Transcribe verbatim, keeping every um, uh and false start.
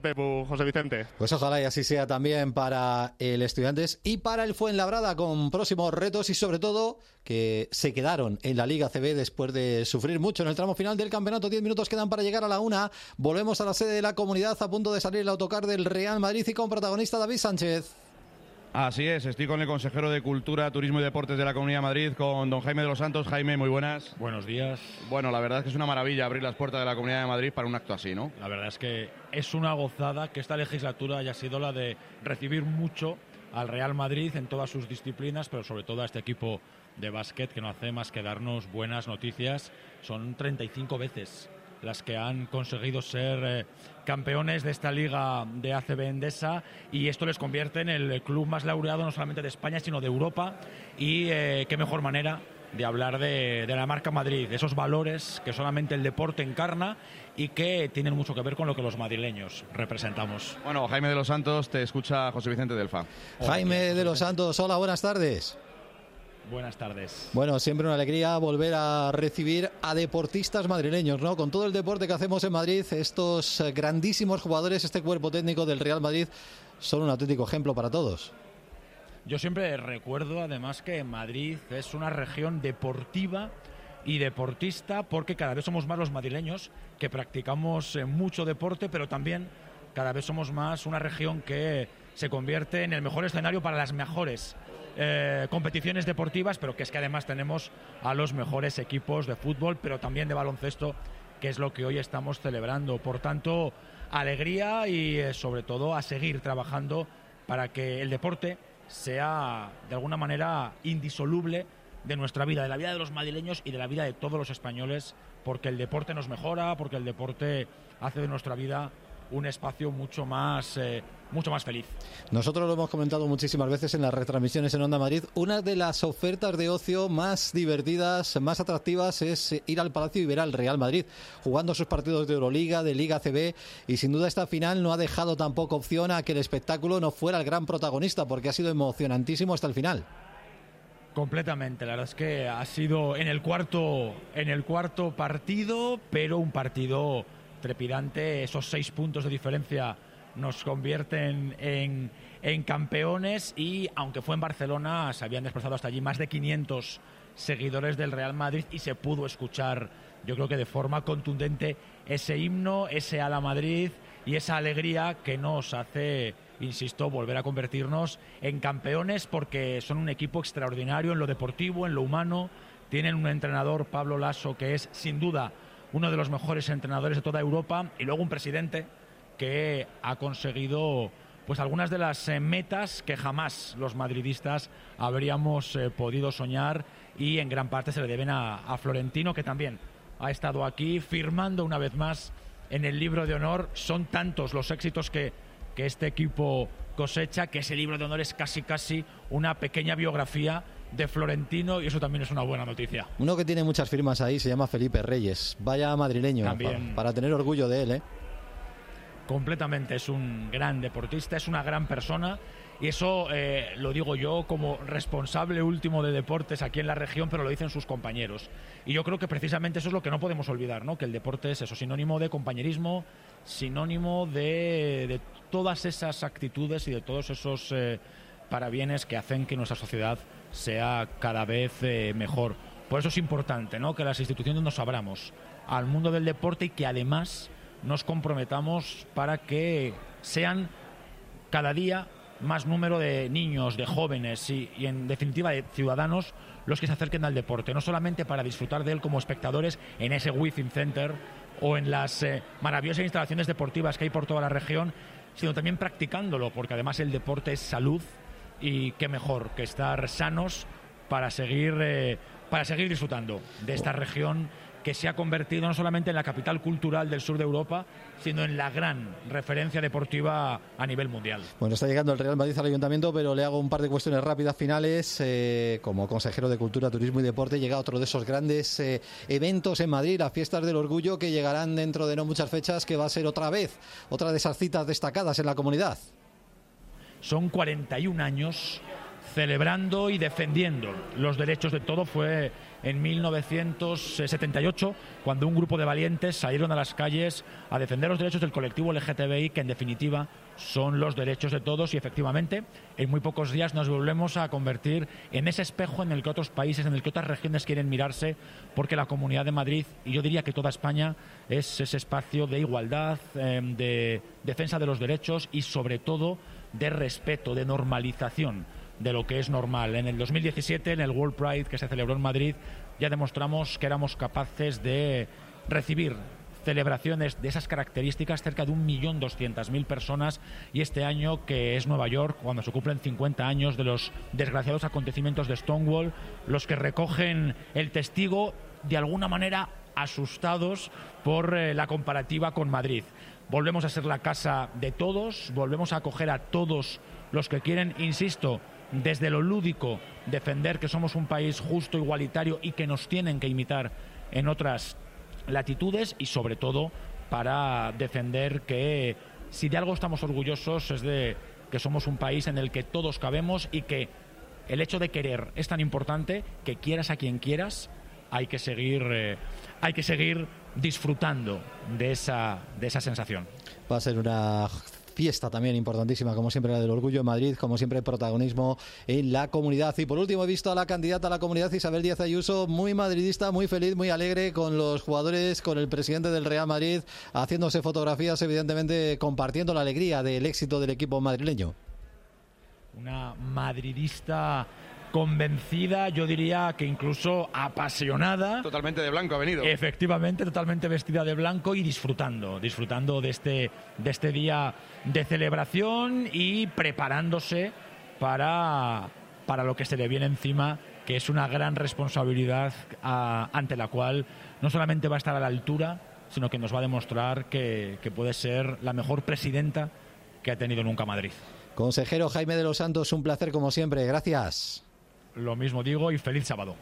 Pepu, José Vicente. Pues ojalá y así sea también para el Estudiantes y para el Fuenlabrada, con próximos retos y sobre todo que se quedaron en la Liga A C B después de sufrir mucho en el tramo final del campeonato. Diez minutos quedan para llegar a la una. Volvemos a la sede de la Comunidad, a punto de salir el autocar del Real Madrid y con protagonista David Sánchez. Así es, estoy con el consejero de Cultura, Turismo y Deportes de la Comunidad de Madrid, con don Jaime de los Santos. Jaime, muy buenas. Buenos días. Bueno, la verdad es que es una maravilla abrir las puertas de la Comunidad de Madrid para un acto así, ¿no? La verdad es que es una gozada que esta legislatura haya sido la de recibir mucho al Real Madrid en todas sus disciplinas, pero sobre todo a este equipo de básquet que no hace más que darnos buenas noticias. Son treinta y cinco veces las que han conseguido ser eh, campeones de esta liga de A C B Endesa, y esto les convierte en el club más laureado no solamente de España sino de Europa. Y eh, qué mejor manera de hablar de, de la marca Madrid, de esos valores que solamente el deporte encarna y que tienen mucho que ver con lo que los madrileños representamos. Bueno, Jaime de los Santos, te escucha José Vicente Delfa. Jaime de los Santos, hola, buenas tardes. Buenas tardes. Bueno, siempre una alegría volver a recibir a deportistas madrileños, ¿no? Con todo el deporte que hacemos en Madrid, estos grandísimos jugadores, este cuerpo técnico del Real Madrid, son un auténtico ejemplo para todos. Yo siempre recuerdo, además, que Madrid es una región deportiva y deportista, porque cada vez somos más los madrileños que practicamos mucho deporte, pero también cada vez somos más una región que se convierte en el mejor escenario para las mejores Eh, competiciones deportivas, pero que es que además tenemos a los mejores equipos de fútbol, pero también de baloncesto, que es lo que hoy estamos celebrando. Por tanto, alegría y eh, sobre todo a seguir trabajando para que el deporte sea de alguna manera indisoluble de nuestra vida, de la vida de los madrileños y de la vida de todos los españoles, porque el deporte nos mejora, porque el deporte hace de nuestra vida un espacio mucho más eh, mucho más feliz. Nosotros lo hemos comentado muchísimas veces en las retransmisiones en Onda Madrid. Una de las ofertas de ocio más divertidas, más atractivas, es ir al Palacio y ver al Real Madrid jugando sus partidos de Euroliga, de Liga A C B, y sin duda esta final no ha dejado tampoco opción a que el espectáculo no fuera el gran protagonista, porque ha sido emocionantísimo hasta el final. Completamente, la verdad es que ha sido en el cuarto en el cuarto partido, pero un partido trepidante. Esos seis puntos de diferencia nos convierten en, en campeones, y aunque fue en Barcelona, se habían desplazado hasta allí más de quinientos seguidores del Real Madrid y se pudo escuchar, yo creo que de forma contundente, ese himno, ese Ala Madrid y esa alegría que nos hace, insisto, volver a convertirnos en campeones, porque son un equipo extraordinario en lo deportivo, en lo humano. Tienen un entrenador, Pablo Lasso, que es sin duda uno de los mejores entrenadores de toda Europa, y luego un presidente que ha conseguido pues algunas de las eh, metas que jamás los madridistas habríamos eh, podido soñar, y en gran parte se le deben a, a Florentino, que también ha estado aquí firmando una vez más en el libro de honor. Son tantos los éxitos que, que este equipo cosecha, que ese libro de honor es casi casi una pequeña biografía de Florentino, y eso también es una buena noticia. Uno que tiene muchas firmas ahí se llama Felipe Reyes. Vaya madrileño, también, para, para tener orgullo de él, ¿eh? Completamente, es un gran deportista, es una gran persona, y eso eh, lo digo yo como responsable último de deportes aquí en la región, pero lo dicen sus compañeros. Y yo creo que precisamente eso es lo que no podemos olvidar, ¿no? Que el deporte es eso, sinónimo de compañerismo, sinónimo de, de todas esas actitudes y de todos esos eh, parabienes que hacen que nuestra sociedad sea cada vez eh, mejor. Por eso es importante, ¿no?, que las instituciones nos abramos al mundo del deporte y que además nos comprometamos para que sean cada día más número de niños, de jóvenes y, y en definitiva de ciudadanos los que se acerquen al deporte, no solamente para disfrutar de él como espectadores en ese Within Center o en las eh, maravillosas instalaciones deportivas que hay por toda la región, sino también practicándolo, porque además el deporte es salud, y qué mejor que estar sanos para seguir, eh, para seguir disfrutando de esta región que se ha convertido no solamente en la capital cultural del sur de Europa, sino en la gran referencia deportiva a nivel mundial. Bueno, está llegando el Real Madrid al Ayuntamiento, pero le hago un par de cuestiones rápidas finales. Eh, como consejero de Cultura, Turismo y Deporte, llega otro de esos grandes eh, eventos en Madrid, las Fiestas del Orgullo, que llegarán dentro de no muchas fechas, que va a ser otra vez, otra de esas citas destacadas en la comunidad. Son cuarenta y un años celebrando y defendiendo los derechos de todo. Fue en mil novecientos setenta y ocho, cuando un grupo de valientes salieron a las calles a defender los derechos del colectivo L G T B I, que en definitiva son los derechos de todos, y efectivamente en muy pocos días nos volvemos a convertir en ese espejo en el que otros países, en el que otras regiones quieren mirarse, porque la Comunidad de Madrid, y yo diría que toda España, es ese espacio de igualdad, eh, de defensa de los derechos y sobre todo de respeto, de normalización de lo que es normal. En el dos mil diecisiete, en el World Pride que se celebró en Madrid, ya demostramos que éramos capaces de recibir celebraciones de esas características, cerca de un millón doscientas mil personas, y este año, que es Nueva York, cuando se cumplen cincuenta años de los desgraciados acontecimientos de Stonewall, los que recogen el testigo, de alguna manera asustados por eh, la comparativa con Madrid. Volvemos a ser la casa de todos, volvemos a acoger a todos los que quieren, insisto, desde lo lúdico, defender que somos un país justo, igualitario y que nos tienen que imitar en otras latitudes, y sobre todo para defender que si de algo estamos orgullosos es de que somos un país en el que todos cabemos, y que el hecho de querer es tan importante que quieras a quien quieras, hay que seguir eh, hay que seguir disfrutando de esa de esa sensación. Va a ser una fiesta también importantísima, como siempre, la del orgullo en Madrid, como siempre, protagonismo en la comunidad. Y por último, he visto a la candidata a la comunidad, Isabel Díaz Ayuso, muy madridista, muy feliz, muy alegre con los jugadores, con el presidente del Real Madrid, haciéndose fotografías, evidentemente compartiendo la alegría del éxito del equipo madrileño. Una madridista convencida, yo diría que incluso apasionada. Totalmente de blanco ha venido. Efectivamente, totalmente vestida de blanco y disfrutando, disfrutando de este, de este día de celebración y preparándose para, para lo que se le viene encima, que es una gran responsabilidad a, ante la cual no solamente va a estar a la altura, sino que nos va a demostrar que, que puede ser la mejor presidenta que ha tenido nunca Madrid. Consejero Jaime de los Santos, un placer como siempre. Gracias. Lo mismo digo y feliz sábado.